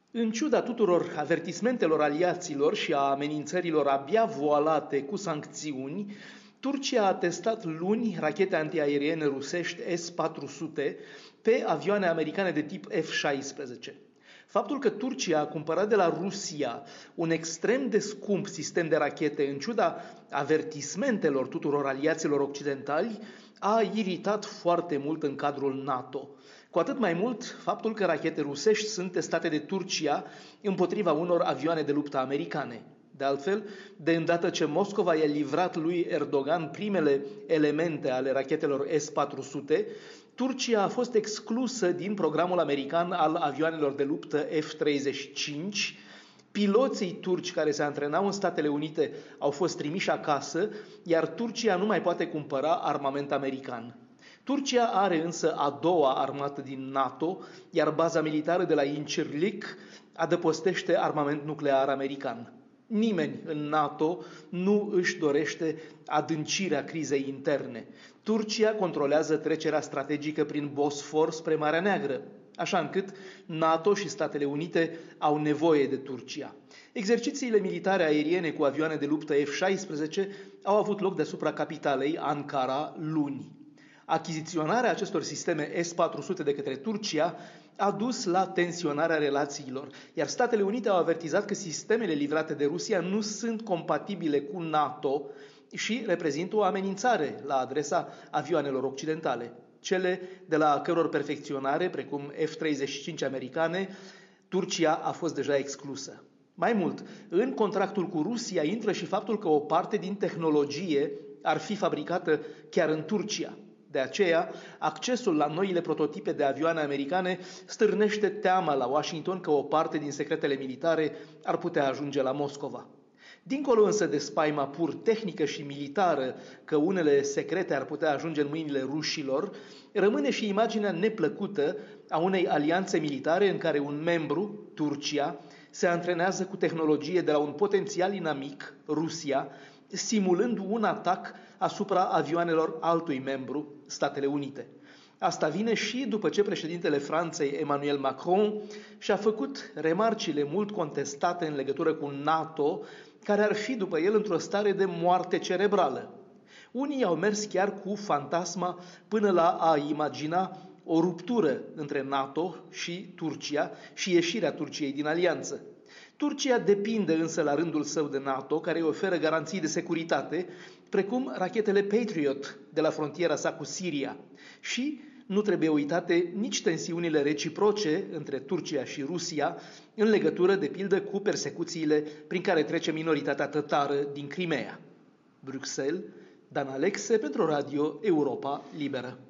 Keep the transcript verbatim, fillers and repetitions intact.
În ciuda tuturor avertismentelor aliaților și a amenințărilor abia voalate cu sancțiuni, Turcia a testat luni rachete antiaeriene rusești S patru sute pe avioane americane de tip F șaisprezece. Faptul că Turcia a cumpărat de la Rusia un extrem de scump sistem de rachete, în ciuda avertismentelor tuturor aliaților occidentali, a iritat foarte mult în cadrul NATO. Cu atât mai mult faptul că rachete rusești sunt testate de Turcia împotriva unor avioane de luptă americane. De altfel, de îndată ce Moscova i-a livrat lui Erdogan primele elemente ale rachetelor S patru sute, Turcia a fost exclusă din programul american al avioanelor de luptă F treizeci și cinci. Piloții turci care se antrenau în Statele Unite au fost trimiși acasă, iar Turcia nu mai poate cumpăra armament american. Turcia are însă a doua armată din NATO, iar baza militară de la Incirlik adăpostește armament nuclear american. Nimeni în NATO nu își dorește adâncirea crizei interne. Turcia controlează trecerea strategică prin Bosfor spre Marea Neagră, așa încât NATO și Statele Unite au nevoie de Turcia. Exercițiile militare aeriene cu avioane de luptă F șaisprezece au avut loc deasupra capitalei, Ankara, luni. Achiziționarea acestor sisteme S patru sute de către Turcia a dus la tensionarea relațiilor, iar Statele Unite au avertizat că sistemele livrate de Rusia nu sunt compatibile cu NATO și reprezintă o amenințare la adresa avioanelor occidentale. Cele de la căror perfecționare, precum F treizeci și cinci americane, Turcia a fost deja exclusă. Mai mult, în contractul cu Rusia intră și faptul că o parte din tehnologie ar fi fabricată chiar în Turcia. De aceea, accesul la noile prototipe de avioane americane stârnește teama la Washington că o parte din secretele militare ar putea ajunge la Moscova. Dincolo însă de spaima pur tehnică și militară că unele secrete ar putea ajunge în mâinile rușilor, rămâne și imaginea neplăcută a unei alianțe militare în care un membru, Turcia, se antrenează cu tehnologie de la un potențial inamic, Rusia, simulând un atac asupra avioanelor altui membru, Statele Unite. Asta vine și după ce președintele Franței, Emmanuel Macron, și-a făcut remarcile mult contestate în legătură cu NATO, care ar fi după el într-o stare de moarte cerebrală. Unii au mers chiar cu fantasma până la a imagina o ruptură între NATO și Turcia și ieșirea Turciei din alianță. Turcia depinde însă la rândul său de NATO, care îi oferă garanții de securitate, precum rachetele Patriot de la frontiera sa cu Siria. Și nu trebuie uitate nici tensiunile reciproce între Turcia și Rusia, în legătură, de pildă, cu persecuțiile prin care trece minoritatea tătară din Crimea. Bruxelles, Dan Alexe pentru Radio Europa Liberă.